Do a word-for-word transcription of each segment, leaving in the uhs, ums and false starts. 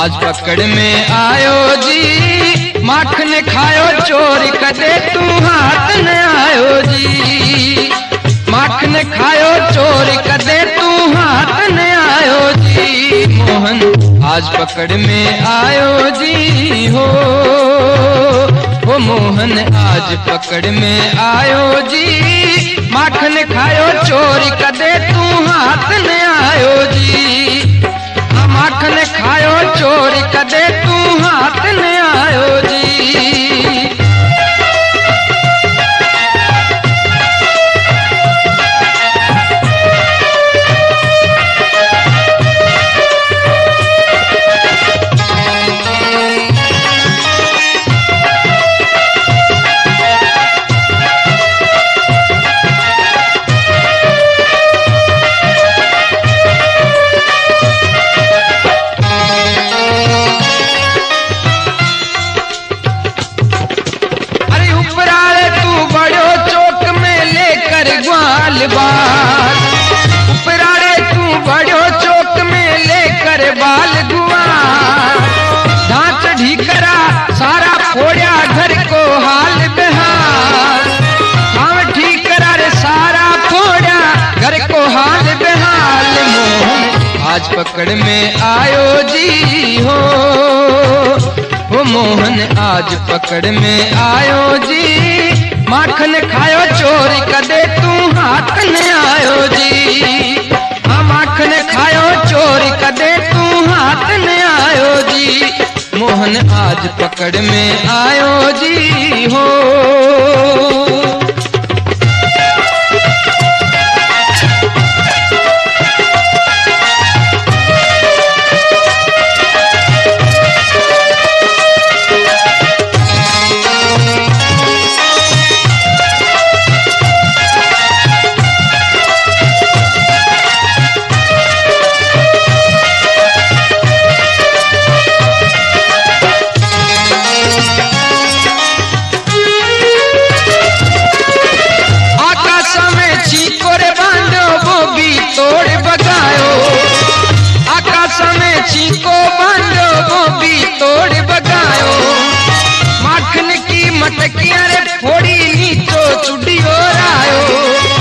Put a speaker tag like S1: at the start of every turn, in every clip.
S1: आज पकड़ में आयो जी, माखन खायो चोरी कदे तू हाथ न आयो जी। माखन खायो चोरी कदे तू हाथ न आयो जी। मोहन आज पकड़ में आयो जी हो, वो मोहन आज पकड़ में आयो जी। माखन खायो चोरी कदे तू हाथ न आयो जी। माखन खायो चोरी कदे तू हाथ न आयो जी। बाल उपराड़े तू बड़ो चौक में लेकर बाल गुआर। ढांच ढीकरा सारा फोड़ा घर को हाल बेहाल। हाँ ठीकरा रे सारा फोड़ा घर को हाल बेहाल। मोहन आज पकड़ में आयो जी हो, वो मोहन आज पकड़ में आयो जी। माखन खायो चोरी कदे तू हाथ न आयो जी। हाँ माखन खायो चोरी कदे तू हाथ न आयो जी। मोहन आज पकड़ में आयो जी हो। मटकियां रे फोड़ी नीचो चुड़ियो रायो।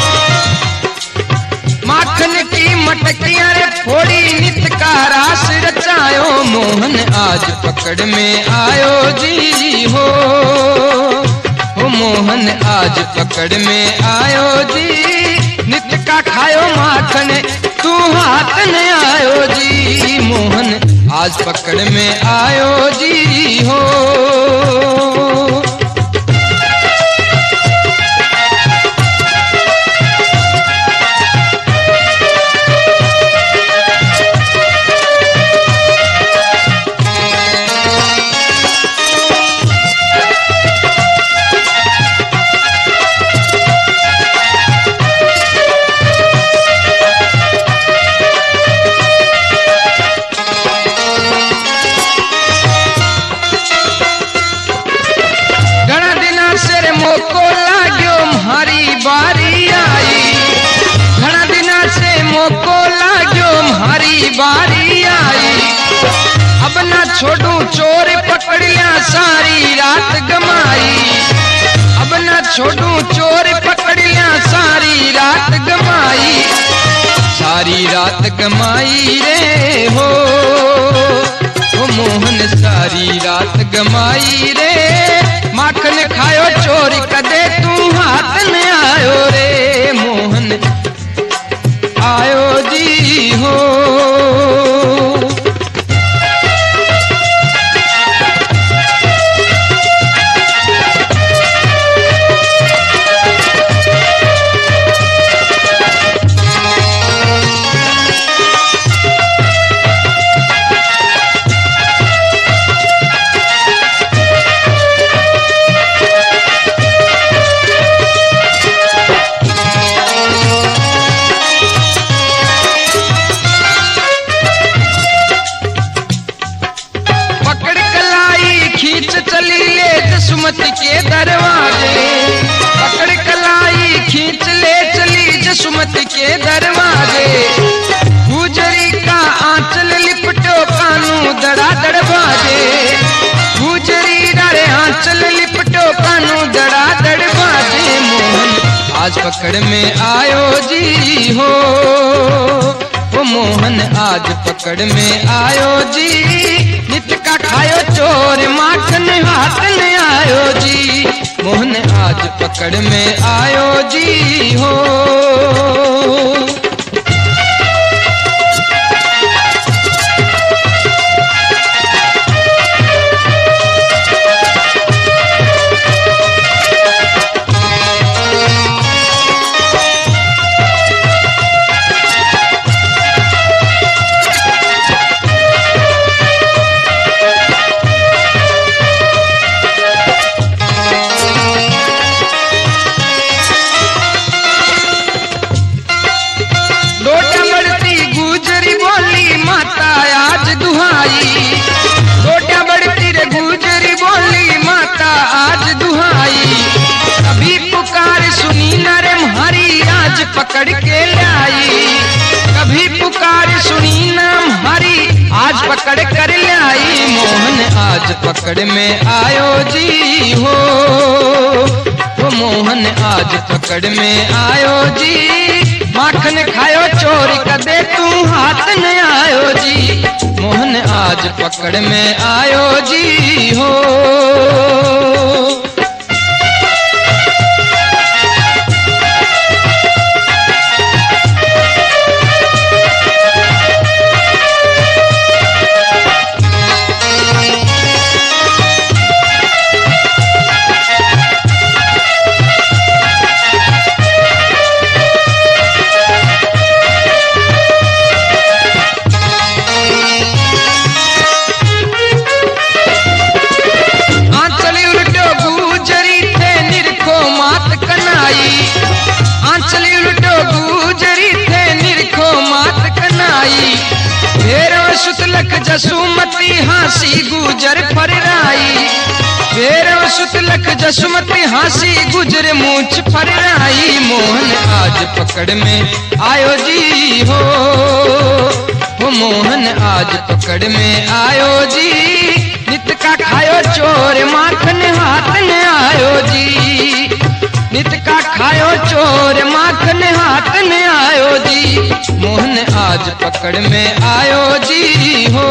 S1: माखन की मटकियां रे फोड़ी नित का रास रचायो। मोहन आज पकड़ में आयो जी हो, वो मोहन आज पकड़ में आयो जी। नित का खायो माखन तू हाथ न आयो जी। मोहन आज पकड़ में आयो जी हो। बारी आई अब ना छोड़ू चोर पकड़ लिया सारी रात गमाई। अब ना छोड़ू चोर पकड़ लिया सारी रात गमाई। सारी रात गमाई रे हो, वो मोहन सारी रात गमाई रे। माखन खायो चोरी कदे तू हाथ न आयो रे। मोहन आयो जी हो। पकड़ में आयो जी हो। वो मोहन आज पकड़ में आयो जी, नित का खायो चोर माखन हाथ में आयो जी। मोहन आज पकड़ में आयो जी हो। पकड़ के लाई, कभी पुकार सुनी नाम हरी, आज पकड़ कर लाई। मोहन आज पकड़ में आयो जी हो। वो मोहन आज पकड़ में आयो जी, माखन खायो चोरी कदे तू हाथ न आयो जी। मोहन आज पकड़ में आयो जी हो। सुतलक जसुमती हासी गुजर फरराई, फेरो सुतलक जसुमती हासी गुजर मूछ फरराई। मोहन आज पकड़ में आयो जी हो। वो मोहन आज पकड़ में आयो जी, नित का खायो चोर माखन हाथ न आयो जी। नित का खायो चोर माखन हाथ न आयो जी। मोहन आज पकड़ में आयो जी हो।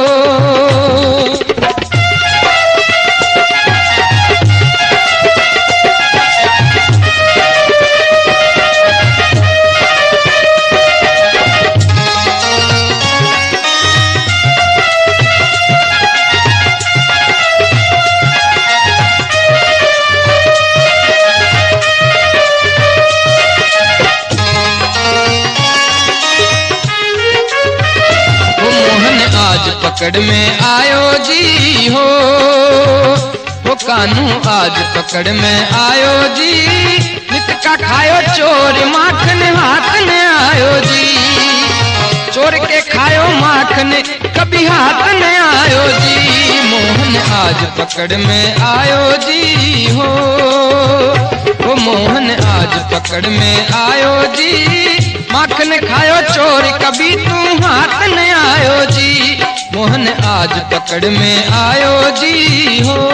S1: पकड़ में आयो जी हो। वो कानू आज पकड़ में आयो जी, नित का खायो चोर माखन हाथ न आयो जी। चोर के खायो माखन कभी हाथ न आयो जी। मोहन आज पकड़ में आयो जी हो। वो मोहन आज पकड़ में आयो जी, माखन खायो चोर कभी तू हाथ न आयो जी। मोहन आज पकड़ में आयो जी हो।